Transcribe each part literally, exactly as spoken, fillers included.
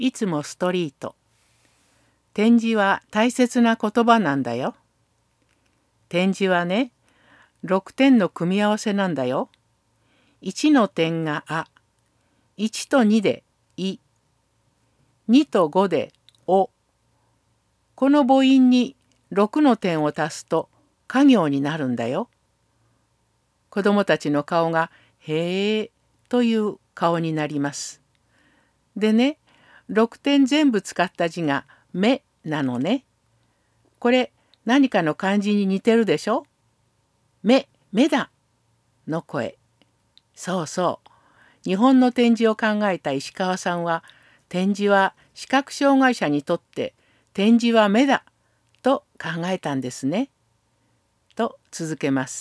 いつもストリート。点字は大切な言葉なんだよ。点字はね、ろくてんの組み合わせなんだよ。いちの点があ、いちとにでい、にとごでお。この母音にろくの点を足すとか行になるんだよ。子どもたちの顔がへえという顔になります。でね、ろくてん全部使った字が目なのね。これ何かの漢字に似てるでしょ？目、目だの声。そうそう。日本の点字を考えた石川さんは、点字は視覚障害者にとって点字は目だと考えたんですね。と続けます。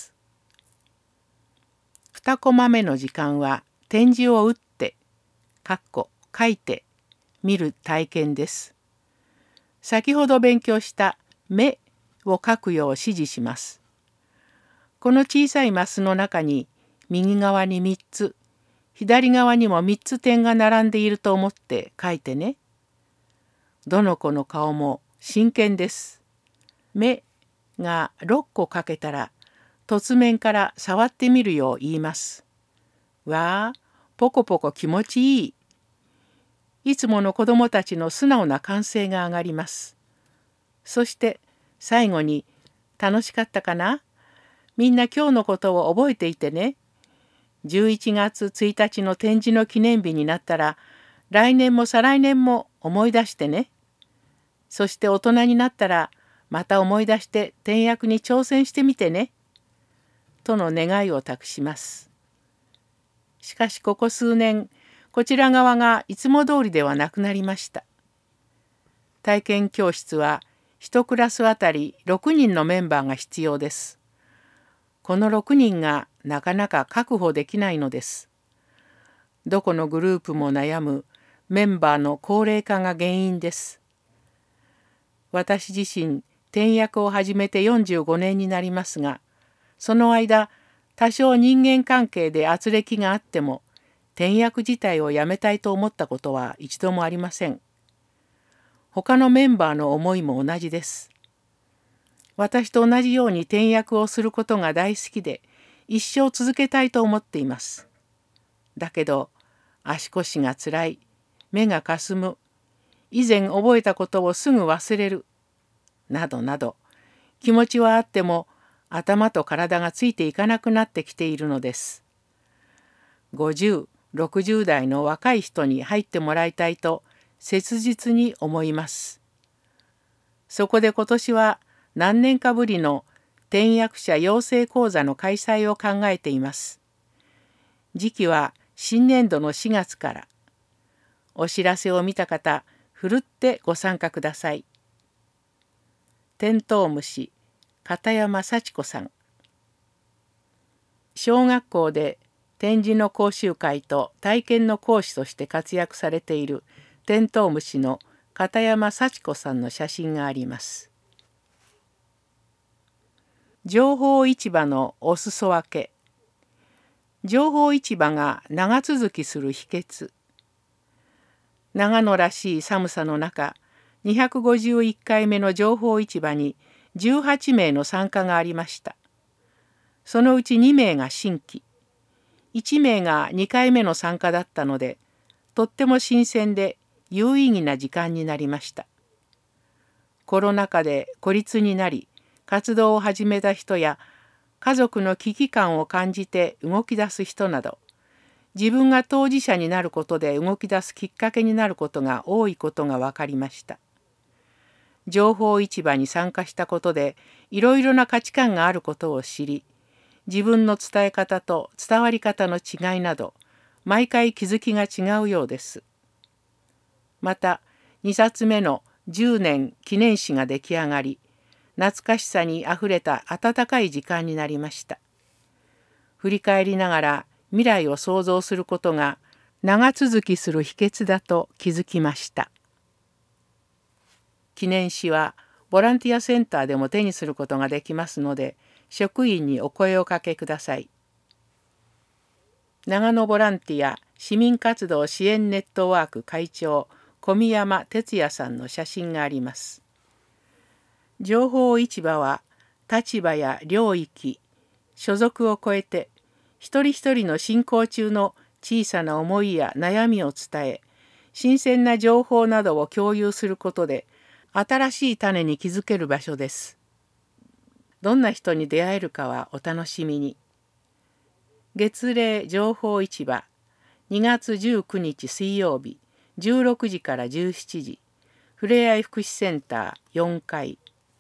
にコマ目の時間は点字を打って、かっこ書いて見る体験です。先ほど勉強した目を書くよう指示します。この小さいマスの中に右側にみっつ、左側にもみっつ点が並んでいると思って書いてね。どの子の顔も真剣です。目がろっこ書けたら凸面から触ってみるよう言います。わあ、ポコポコ気持ちいい。いつもの子どもたちの素直な歓声が上がります。そして最後に、楽しかったかな？みんな今日のことを覚えていてね。じゅういちがつついたちの点字の記念日になったら、来年も再来年も思い出してね。そして大人になったら、また思い出して点訳に挑戦してみてね。との願いを託します。しかしここ数年、こちら側がいつも通りではなくなりました。体験教室はいちクラスあたりろくにんのメンバーが必要です。このろくにんがなかなか確保できないのです。どこのグループも悩むメンバーの高齢化が原因です。私自身、点訳を始めてよんじゅうごねんになりますが、その間、多少人間関係で軋轢があっても、点訳自体をやめたいと思ったことは一度もありません。他のメンバーの思いも同じです。私と同じように点訳をすることが大好きで、一生続けたいと思っています。だけど、足腰がつらい、目がかすむ、以前覚えたことをすぐ忘れる、などなど、気持ちはあっても頭と体がついていかなくなってきているのです。ごじゅう、ろくじゅう代の若い人に入ってもらいたいと切実に思います。そこで今年は何年かぶりの点訳者養成講座の開催を考えています。時期は新年度のしがつから。お知らせを見た方、ふるってご参加ください。テントウムシ、片山幸子さん。小学校で点字の講習会と体験の講師として活躍されているテントウムシの片山幸子さんの写真があります。情報市場のお裾分け。情報市場が長続きする秘訣。長野らしい寒さの中、にひゃくごじゅういっかいめの情報市場にじゅうはちめいの参加がありました。そのうちにめいが新規、いちめいがにかいめの参加だったので、とっても新鮮で有意義な時間になりました。コロナ禍で孤立になり、活動を始めた人や家族の危機感を感じて動き出す人など、自分が当事者になることで動き出すきっかけになることが多いことが分かりました。情報市場に参加したことでいろいろな価値観があることを知り、自分の伝え方と伝わり方の違いなど、毎回気づきが違うようです。また、にさつめのじゅうねん記念誌が出来上がり、懐かしさにあふれた温かい時間になりました。振り返りながら未来を想像することが長続きする秘訣だと気づきました。記念誌はボランティアセンターでも手にすることができますので、職員にお声をかけください。長野ボランティア市民活動支援ネットワーク会長小宮山哲也さんの写真があります。情報市場は立場や領域、所属を超えて一人一人の進行中の小さな思いや悩みを伝え、新鮮な情報などを共有することで新しい種に気づける場所です。どんな人に出会えるかはお楽しみに。月例情報市場にがつじゅうくにち水曜日じゅうろくじからじゅうしちじ、ふれあい福祉センターよんかい。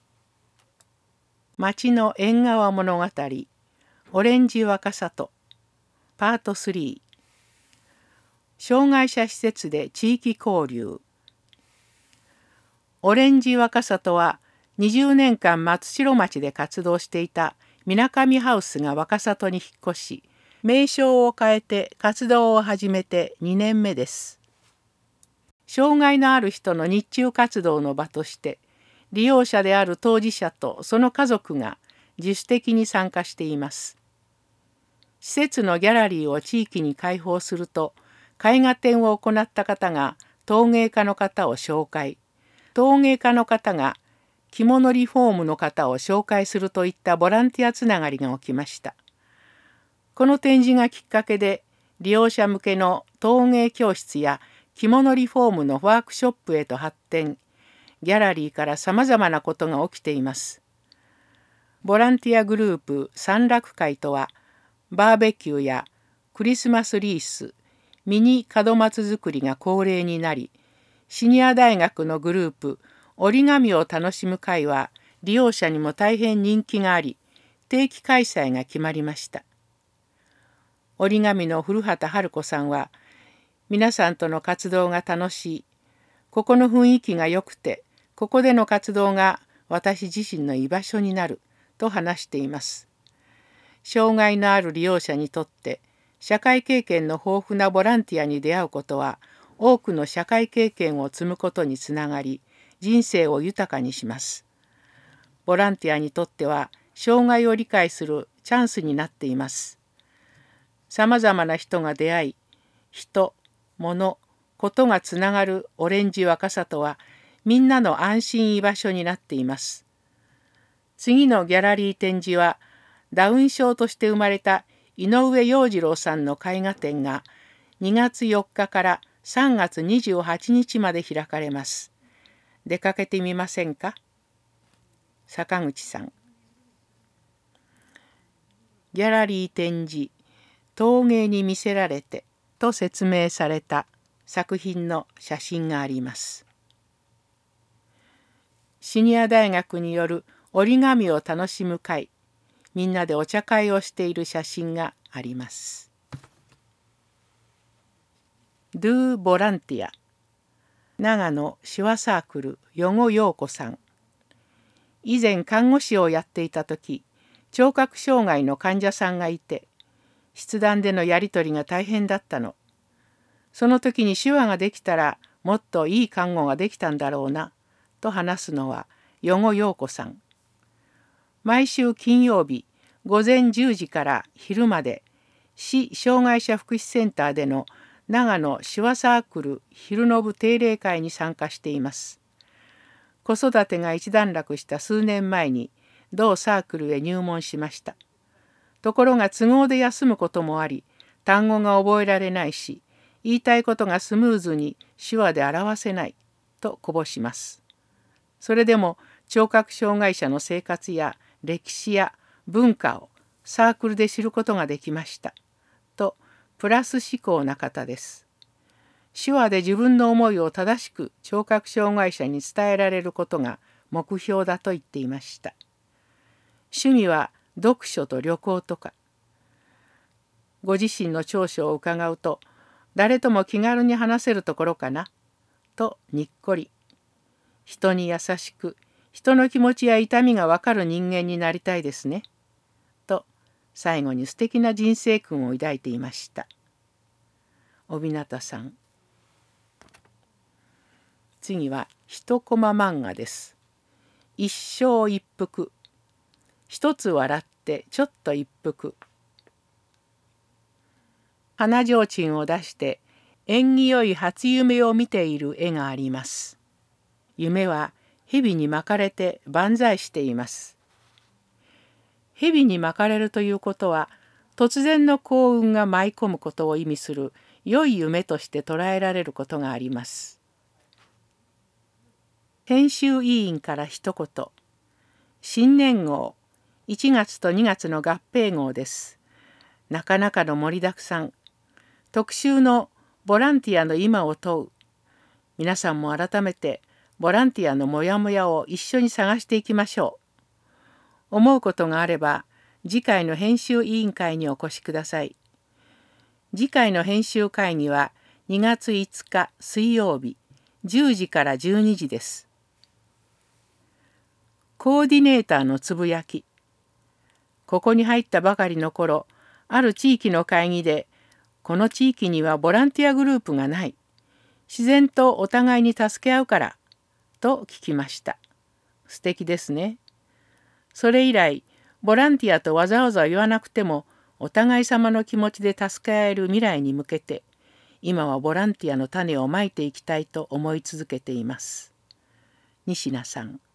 町の縁側物語オレンジ若里パートスリー。障害者施設で地域交流。オレンジ若里はにじゅうねんかん松代町で活動していたみなかみハウスが若里に引っ越し、名称を変えて活動を始めてにねんめです。障害のある人の日中活動の場として、利用者である当事者とその家族が自主的に参加しています。施設のギャラリーを地域に開放すると、絵画展を行った方が陶芸家の方を紹介、陶芸家の方が着物リフォームの方を紹介するといったボランティアつながりが起きました。この展示がきっかけで、利用者向けの陶芸教室や着物リフォームのワークショップへと発展、ギャラリーからさまざまなことが起きています。ボランティアグループ山楽会とは、バーベキューやクリスマスリース、ミニ門松作りが恒例になり、シニア大学のグループ折り紙を楽しむ会は利用者にも大変人気があり、定期開催が決まりました。折り紙の古畑春子さんは、皆さんとの活動が楽しい、ここの雰囲気が良くて、ここでの活動が私自身の居場所になると話しています。障害のある利用者にとって社会経験の豊富なボランティアに出会うことは、多くの社会経験を積むことにつながり、人生を豊かにします。ボランティアにとっては障害を理解するチャンスになっています。さまざまな人が出会い、人、物、ことがつながるオレンジ若里は、みんなの安心居場所になっています。次のギャラリー展示は、ダウン症として生まれた井上洋次郎さんの絵画展がにがつよっかからさんがつにじゅうはちにちまで開かれます。出かけてみませんか？坂口さん。ギャラリー展示陶芸に魅せられてと説明された作品の写真があります。シニア大学による折り紙を楽しむ会、みんなでお茶会をしている写真があります。Do ボランティア長野手話サークル余語陽子さん。以前看護師をやっていた時、聴覚障害の患者さんがいて、筆談でのやり取りが大変だったの。その時に手話ができたらもっといい看護ができたんだろうなと話すのは余語陽子さん。毎週金曜日午前じゅうじから昼まで市障害者福祉センターでの長野手話サークル昼の部定例会に参加しています。子育てが一段落した数年前に同サークルへ入門しました。ところが都合で休むこともあり、単語が覚えられないし、言いたいことがスムーズに手話で表せないとこぼします。それでも聴覚障害者の生活や歴史や文化をサークルで知ることができましたとプラス思考な方です。手話で自分の思いを正しく聴覚障害者に伝えられることが目標だと言っていました。趣味は読書と旅行とか。ご自身の長所を伺うと、誰とも気軽に話せるところかなとにっこり。人に優しく、人の気持ちや痛みがわかる人間になりたいですねと最後に素敵な人生訓を抱いていました。小日向さん。次は一コマ漫画です。一生一服。一つ笑ってちょっと一服。鼻提灯を出して縁起よい初夢を見ている絵があります。夢は蛇に巻かれて万歳しています。蛇に巻かれるということは、突然の幸運が舞い込むことを意味する良い夢として捉えられることがあります。編集委員から一言。新年号、いちがつとにがつの合併号です。なかなかの盛りだくさん。特集のボランティアの今を問う。皆さんも改めてボランティアのモヤモヤを一緒に探していきましょう。思うことがあれば、次回の編集委員会にお越しください。次回の編集会議はにがついつか水曜日じゅうじからじゅうにじです。コーディネーターのつぶやき。ここに入ったばかりの頃、ある地域の会議で、この地域にはボランティアグループがない。自然とお互いに助け合うから、と聞きました。素敵ですね。それ以来、ボランティアとわざわざ言わなくても、お互い様の気持ちで助け合える未来に向けて、今はボランティアの種をまいていきたいと思い続けています。西名さん。